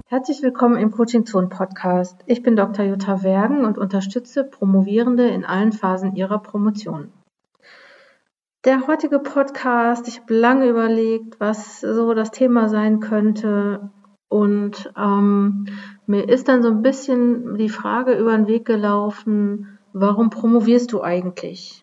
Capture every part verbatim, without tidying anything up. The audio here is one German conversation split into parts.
Herzlich willkommen im Coaching Zone Podcast. Ich bin Doktor Jutta Wergen und unterstütze Promovierende in allen Phasen ihrer Promotion. Der heutige Podcast, ich habe lange überlegt, was so das Thema sein könnte, und ähm, mir ist dann so ein bisschen die Frage über den Weg gelaufen: Warum promovierst du eigentlich?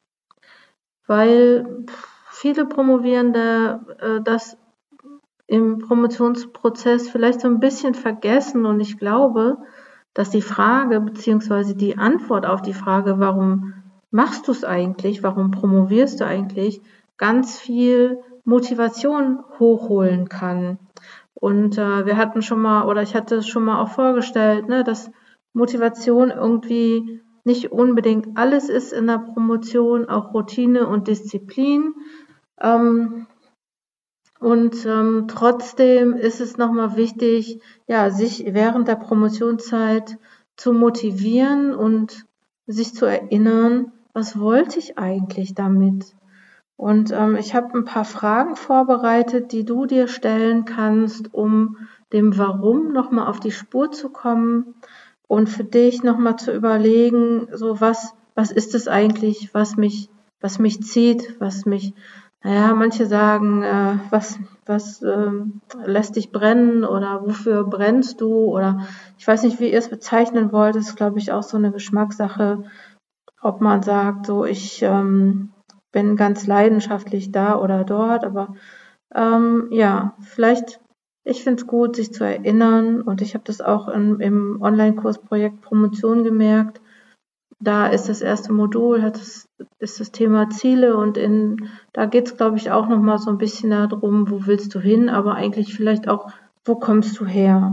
Weil viele Promovierende äh, das im Promotionsprozess vielleicht so ein bisschen vergessen, und ich glaube, dass die Frage beziehungsweise die Antwort auf die Frage, warum machst du es eigentlich, warum promovierst du eigentlich, ganz viel Motivation hochholen kann. Und äh, wir hatten schon mal, oder ich hatte es schon mal auch vorgestellt, ne, dass Motivation irgendwie nicht unbedingt alles ist in der Promotion, auch Routine und Disziplin. Ähm, Und ähm, trotzdem ist es nochmal wichtig, ja, sich während der Promotionszeit zu motivieren und sich zu erinnern, was wollte ich eigentlich damit? Und ähm, ich habe ein paar Fragen vorbereitet, die du dir stellen kannst, um dem Warum nochmal auf die Spur zu kommen und für dich nochmal zu überlegen, so was, was ist es eigentlich, was mich, was mich zieht, was mich, naja, manche sagen, äh, was, was ähm, lässt dich brennen oder wofür brennst du, oder ich weiß nicht, wie ihr es bezeichnen wollt, das ist, glaube ich, auch so eine Geschmackssache, ob man sagt, so ich ähm, bin ganz leidenschaftlich da oder dort, aber ähm, ja, vielleicht, ich finde es gut, sich zu erinnern, und ich habe das auch in, im Online-Kursprojekt Promotion gemerkt. Da ist das erste Modul, hat das, ist das Thema Ziele, und in, da geht es, glaube ich, auch nochmal so ein bisschen darum, wo willst du hin, aber eigentlich vielleicht auch, wo kommst du her?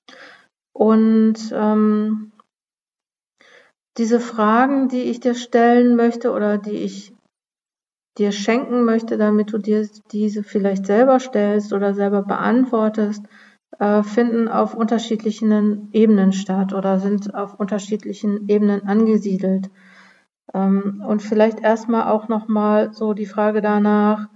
Und ähm, diese Fragen, die ich dir stellen möchte oder die ich dir schenken möchte, damit du dir diese vielleicht selber stellst oder selber beantwortest, äh, finden auf unterschiedlichen Ebenen statt oder sind auf unterschiedlichen Ebenen angesiedelt. Ähm, und vielleicht erstmal auch nochmal so die Frage danach,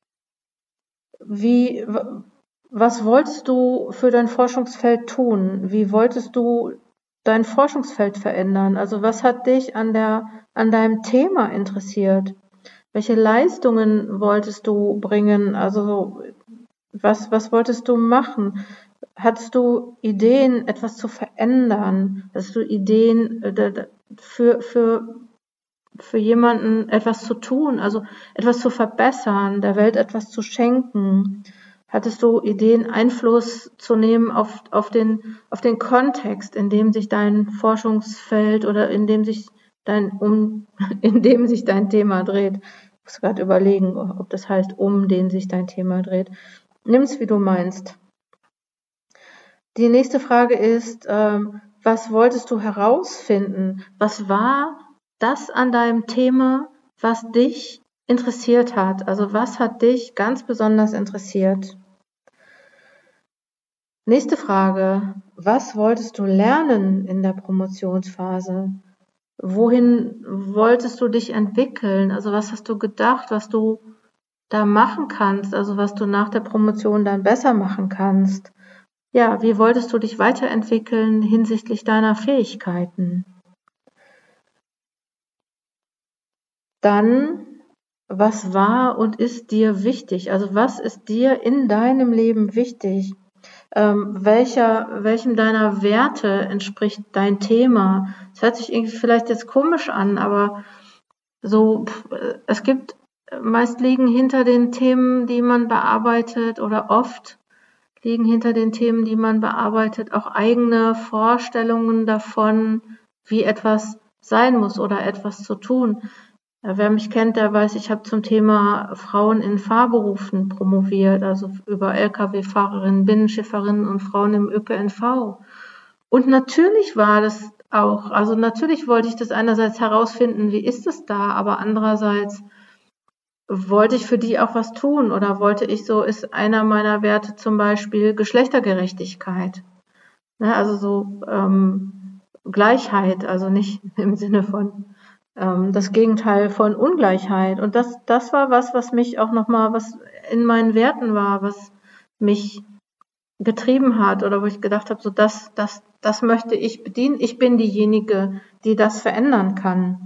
wie, was wolltest du für dein Forschungsfeld tun? Wie wolltest du dein Forschungsfeld verändern? Also was hat dich an der, an deinem Thema interessiert? Welche Leistungen wolltest du bringen? Also was, was wolltest du machen? Hattest du Ideen, etwas zu verändern? Hattest du Ideen äh, für, für, für jemanden etwas zu tun, also etwas zu verbessern, der Welt etwas zu schenken? Hattest du Ideen, Einfluss zu nehmen auf, auf, den, auf den Kontext, in dem sich dein Forschungsfeld oder in dem sich dein, um, in dem sich dein Thema dreht? Ich muss gerade überlegen, ob das heißt, um den sich dein Thema dreht. Nimm's, wie du meinst. Die nächste Frage ist, ähm, was wolltest du herausfinden? Was war das an deinem Thema, was dich interessiert hat? Also was hat dich ganz besonders interessiert? Nächste Frage, was wolltest du lernen in der Promotionsphase? Wohin wolltest du dich entwickeln? Also was hast du gedacht, was du da machen kannst, also was du nach der Promotion dann besser machen kannst? Ja, wie wolltest du dich weiterentwickeln hinsichtlich deiner Fähigkeiten? Dann, was war und ist dir wichtig? Also was ist dir in deinem Leben wichtig? Ähm, welcher, welchem deiner Werte entspricht dein Thema? Das hört sich irgendwie vielleicht jetzt komisch an, aber so, es gibt, meist liegen hinter den Themen, die man bearbeitet, oder oft liegen hinter den Themen, die man bearbeitet, auch eigene Vorstellungen davon, wie etwas sein muss oder etwas zu tun. Wer mich kennt, der weiß, ich habe zum Thema Frauen in Fahrberufen promoviert, also über L K W-Fahrerinnen, Binnenschifferinnen und Frauen im Ö P N V. Und natürlich war das auch, also natürlich wollte ich das einerseits herausfinden, wie ist es da, aber andererseits wollte ich für die auch was tun, oder wollte ich so, ist einer meiner Werte zum Beispiel Geschlechtergerechtigkeit. Ne, also so ähm, Gleichheit, also nicht im Sinne von ähm, das Gegenteil von Ungleichheit. Und das, das war was, was mich auch nochmal, was in meinen Werten war, was mich getrieben hat oder wo ich gedacht habe, so das, das, das möchte ich bedienen. Ich bin diejenige, die das verändern kann.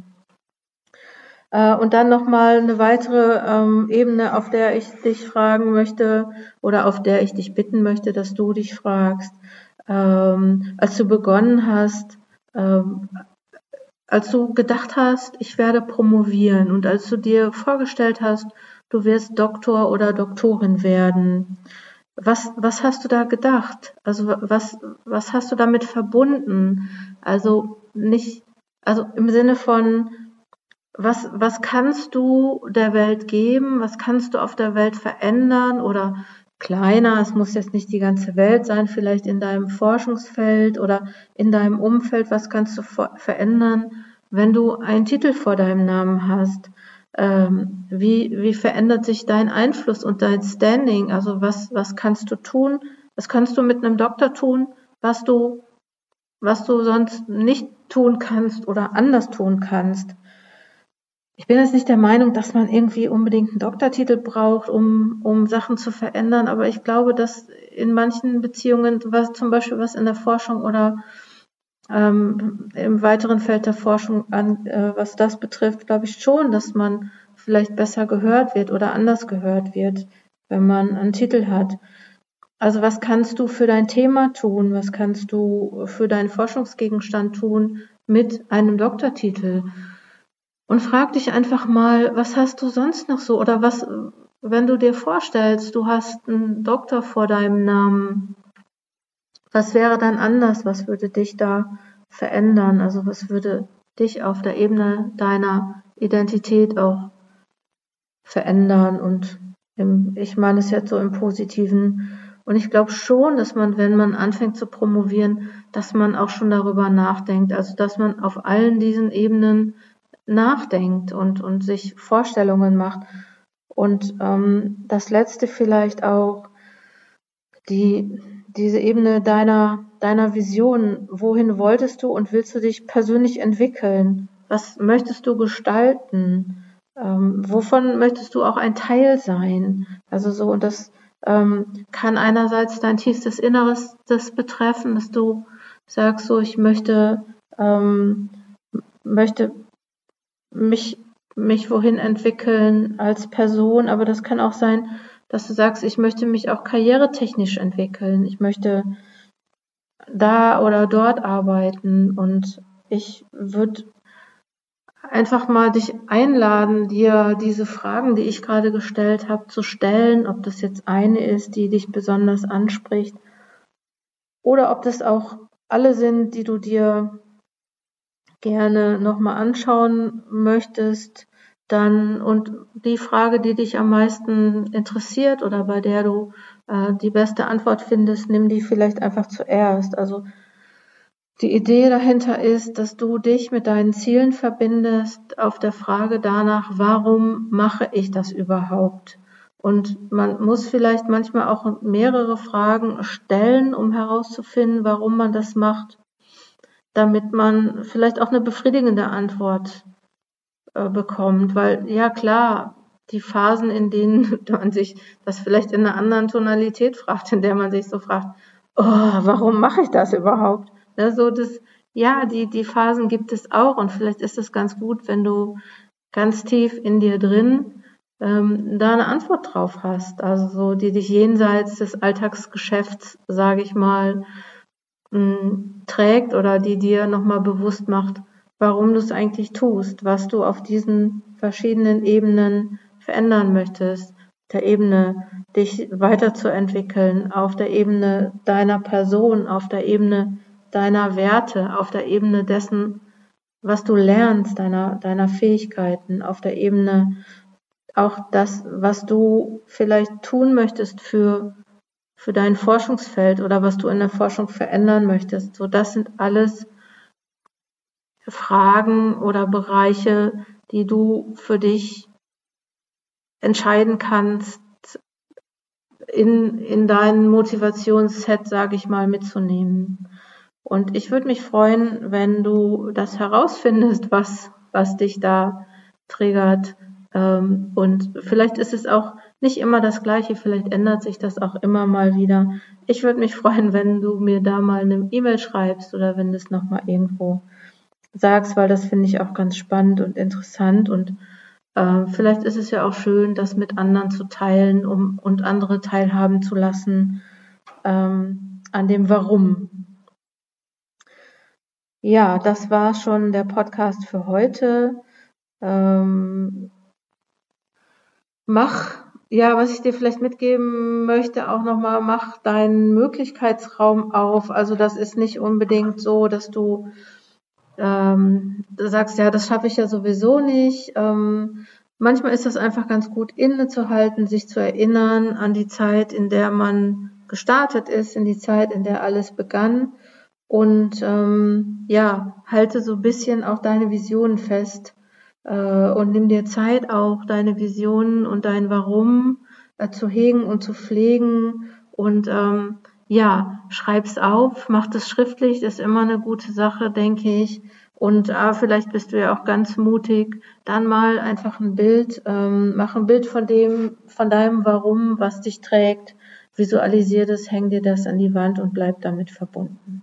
Äh, und dann nochmal eine weitere ähm, Ebene, auf der ich dich fragen möchte oder auf der ich dich bitten möchte, dass du dich fragst. Ähm, als du begonnen hast, ähm, als du gedacht hast, ich werde promovieren und als du dir vorgestellt hast, du wirst Doktor oder Doktorin werden, was, was hast du da gedacht? Also was, was hast du damit verbunden? Also nicht, also im Sinne von, was, was kannst du der Welt geben? Was kannst du auf der Welt verändern? Oder kleiner, es muss jetzt nicht die ganze Welt sein, vielleicht in deinem Forschungsfeld oder in deinem Umfeld, was kannst du verändern, wenn du einen Titel vor deinem Namen hast? Ähm, wie, wie verändert sich dein Einfluss und dein Standing? Also was, was kannst du tun? Was kannst du mit einem Doktor tun, was du, was du sonst nicht tun kannst oder anders tun kannst? Ich bin jetzt nicht der Meinung, dass man irgendwie unbedingt einen Doktortitel braucht, um, um Sachen zu verändern, aber ich glaube, dass in manchen Beziehungen, was zum Beispiel was in der Forschung oder ähm, im weiteren Feld der Forschung an, äh, was das betrifft, glaube ich schon, dass man vielleicht besser gehört wird oder anders gehört wird, wenn man einen Titel hat. Also was kannst du für dein Thema tun? Was kannst du für deinen Forschungsgegenstand tun mit einem Doktortitel? Und frag dich einfach mal, was hast du sonst noch so? Oder was, wenn du dir vorstellst, du hast einen Doktor vor deinem Namen, was wäre dann anders? Was würde dich da verändern? Also was würde dich auf der Ebene deiner Identität auch verändern? Und im, ich meine es jetzt so im Positiven. Und ich glaube schon, dass man, wenn man anfängt zu promovieren, dass man auch schon darüber nachdenkt. Also dass man auf allen diesen Ebenen nachdenkt und, und sich Vorstellungen macht. Und ähm, das Letzte vielleicht auch, die, diese Ebene deiner, deiner Vision. Wohin wolltest du und willst du dich persönlich entwickeln? Was möchtest du gestalten? Ähm, wovon möchtest du auch ein Teil sein? Also so, und das ähm, kann einerseits dein tiefstes Inneres das betreffen, dass du sagst, so, ich möchte, ähm, möchte mich, mich wohin entwickeln als Person, aber das kann auch sein, dass du sagst, ich möchte mich auch karrieretechnisch entwickeln, ich möchte da oder dort arbeiten und ich würde einfach mal dich einladen, dir diese Fragen, die ich gerade gestellt habe, zu stellen, ob das jetzt eine ist, die dich besonders anspricht oder ob das auch alle sind, die du dir gerne nochmal anschauen möchtest, dann und die Frage, die dich am meisten interessiert oder bei der du äh, die beste Antwort findest, nimm die vielleicht einfach zuerst. Also die Idee dahinter ist, dass du dich mit deinen Zielen verbindest auf der Frage danach, warum mache ich das überhaupt? Und man muss vielleicht manchmal auch mehrere Fragen stellen, um herauszufinden, warum man das macht, damit man vielleicht auch eine befriedigende Antwort äh, bekommt. Weil ja klar, die Phasen, in denen man sich das vielleicht in einer anderen Tonalität fragt, in der man sich so fragt, oh, warum mache ich das überhaupt? Ja, so das, ja, die, die Phasen gibt es auch und vielleicht ist es ganz gut, wenn du ganz tief in dir drin ähm, da eine Antwort drauf hast, also so, die dich jenseits des Alltagsgeschäfts, sage ich mal, trägt oder die dir nochmal bewusst macht, warum du es eigentlich tust, was du auf diesen verschiedenen Ebenen verändern möchtest. Auf der Ebene, dich weiterzuentwickeln, auf der Ebene deiner Person, auf der Ebene deiner Werte, auf der Ebene dessen, was du lernst, deiner, deiner Fähigkeiten, auf der Ebene auch das, was du vielleicht tun möchtest für für dein Forschungsfeld oder was du in der Forschung verändern möchtest. So, das sind alles Fragen oder Bereiche, die du für dich entscheiden kannst, in, in dein Motivationsset, sage ich mal, mitzunehmen. Und ich würde mich freuen, wenn du das herausfindest, was, was dich da triggert. Und vielleicht ist es auch nicht immer das Gleiche, vielleicht ändert sich das auch immer mal wieder. Ich würde mich freuen, wenn du mir da mal eine E-Mail schreibst oder wenn du es nochmal irgendwo sagst, weil das finde ich auch ganz spannend und interessant und äh, vielleicht ist es ja auch schön, das mit anderen zu teilen um, und andere teilhaben zu lassen ähm, an dem Warum. Ja, das war schon der Podcast für heute. Ähm, mach, ja, was ich dir vielleicht mitgeben möchte, auch nochmal, mach deinen Möglichkeitsraum auf. Also das ist nicht unbedingt so, dass du ähm, du sagst, ja, das schaffe ich ja sowieso nicht. Ähm, manchmal ist es einfach ganz gut, innezuhalten, sich zu erinnern an die Zeit, in der man gestartet ist, in die Zeit, in der alles begann. Und ähm, ja, halte so ein bisschen auch deine Visionen fest äh, und nimm dir Zeit, auch deine Visionen und dein Warum äh, zu hegen und zu pflegen. Und ähm, ja, schreib's auf, mach das schriftlich, ist immer eine gute Sache, denke ich. Und äh, vielleicht bist du ja auch ganz mutig, dann mal einfach ein Bild, ähm, mach ein Bild von dem, von deinem Warum, was dich trägt, visualisier das, häng dir das an die Wand und bleib damit verbunden.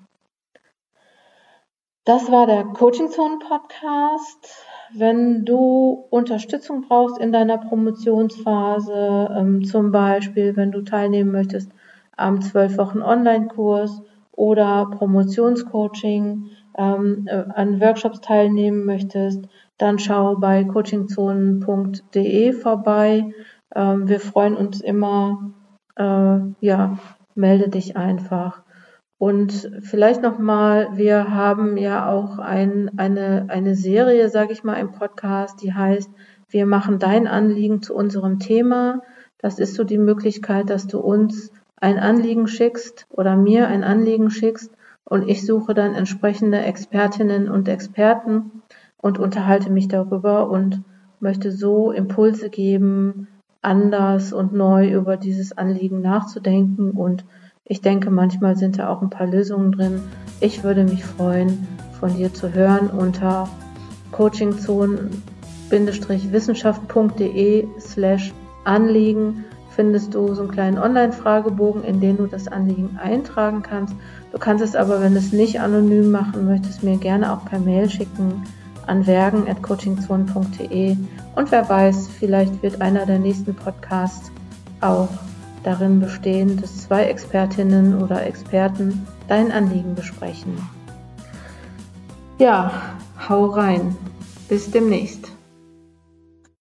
Das war der Coaching Zone Podcast. Wenn du Unterstützung brauchst in deiner Promotionsphase, ähm, zum Beispiel, wenn du teilnehmen möchtest am zwölf Wochen Online-Kurs oder Promotionscoaching, ähm, äh, an Workshops teilnehmen möchtest, dann schau bei coachingzonen punkt de vorbei. Ähm, wir freuen uns immer. Äh, ja, melde dich einfach. Und vielleicht nochmal, wir haben ja auch ein, eine, eine Serie, sage ich mal, im Podcast, die heißt, wir machen dein Anliegen zu unserem Thema. Das ist so die Möglichkeit, dass du uns ein Anliegen schickst oder mir ein Anliegen schickst und ich suche dann entsprechende Expertinnen und Experten und unterhalte mich darüber und möchte so Impulse geben, anders und neu über dieses Anliegen nachzudenken und ich denke, manchmal sind da auch ein paar Lösungen drin. Ich würde mich freuen, von dir zu hören unter coachingzonen-wissenschaft.de slash Anliegen findest du so einen kleinen Online-Fragebogen, in den du das Anliegen eintragen kannst. Du kannst es aber, wenn du es nicht anonym machen möchtest, mir gerne auch per Mail schicken an wergen at coachingzonen punkt de und wer weiß, vielleicht wird einer der nächsten Podcasts auch darin bestehen, dass zwei Expertinnen oder Experten dein Anliegen besprechen. Ja, hau rein. Bis demnächst.